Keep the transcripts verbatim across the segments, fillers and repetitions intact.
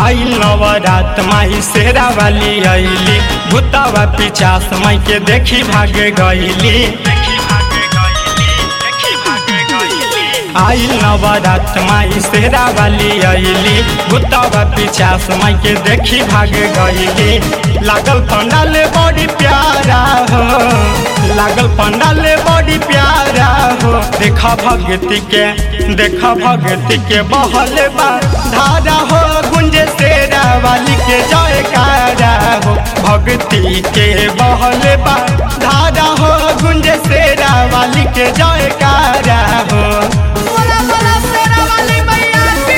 आई नवरात माई शेरा वाली अइली, भूतावा पिचास माई के देखी भागे गइली। आई नवरात माई शेरा वाली अइली, भूतावा पिचास माई के देखी भागे गइली। लागल पंडाल बड़ी प्यारा हो, लागल पंडाल बड़ी प्यारा हो। देखा भगती के देखा भगती के बहल बा धारा हो, गुंजे शेरा वाली के जयकारा हो। भक्ति के बहल बा धारा हो, गुंजे शेरा वाली के जयकारा हो। बोला बोला शेरा वाली मैया की।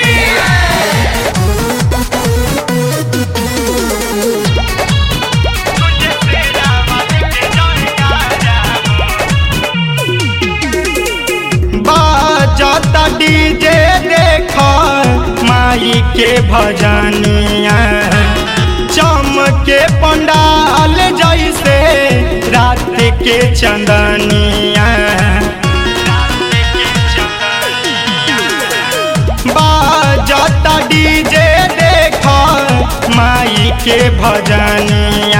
बाजता डीजे देखा माई के भजनिया, चमके पंडाल जैसे रात के चंदनिया। बाजता डीजे देखा माई के भजनिया,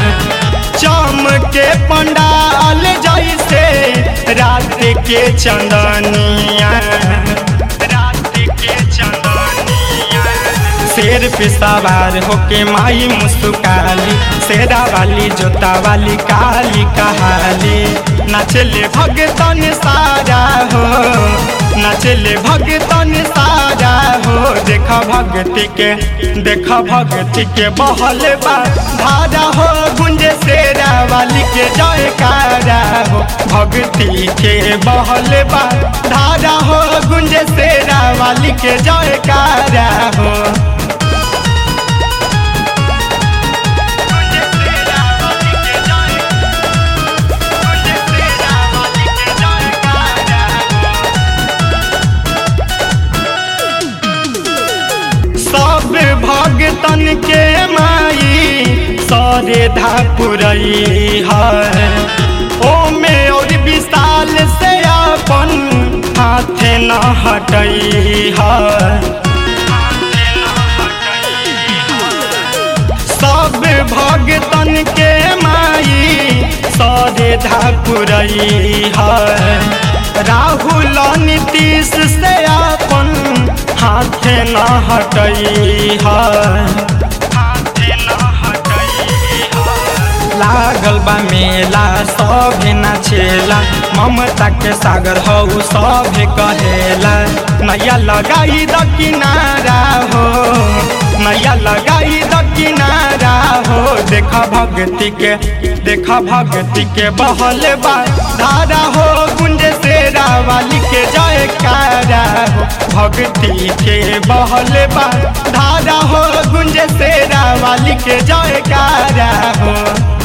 चमके पंडाल जैसे रात के चंदनिया। रात के चंदनिया शेर पे सवार होके माई मुस्काली, शेरा वाली जोता वाली काली कहाली। नाचले भगतन सारा हो, नाचले भगतन सारा हो। देखा भगती के देखा भगती के बहल बा धारा हो, गुंजे शेरा वाली के जयकारा हो। भक्ति के बहल बा धारा हो, गुंजे शेरा वाली के जयकारा हो। सब भगतन के माई सरे धापुरई है, ओमे और विशाल से अपन हाथे न हटई है। सब भगतन के माई सरे धापुरई है, राहुल नीतीश से अपन हाथे न हटई है। लागल बा मेला सभे नाचेला, ममता के सागर हो सभे कहेला। नैया लगाई द किनारा हो, नैया लगाई द किनारा हो। देखा भक्ति के देखा भक्ति के बहल बा धारा हो, गुंजे शेरा वाली के जयकारा हो। भक्ति के बहल बा धारा हो, गुंजे शेरा वाली के जयकारा हो।